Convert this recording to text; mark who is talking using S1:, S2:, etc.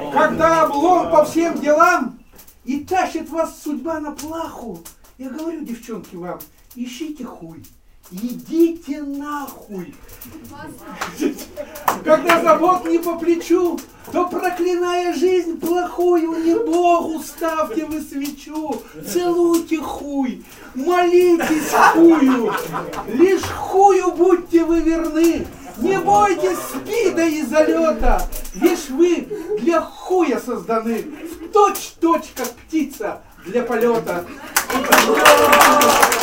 S1: когда облом по всем делам и тащит вас судьба на плаху, я говорю, девчонки, вам, ищите хуй, идите нахуй. Когда забот не по плечу, то, проклиная жизнь плохую, не Богу ставьте вы свечу, целуйте хуй, молитесь хую, лишь хую будьте вы верны, не бойтесь спида и залета, лишь вы для хуя созданы, в точь-точь, как птица для полета.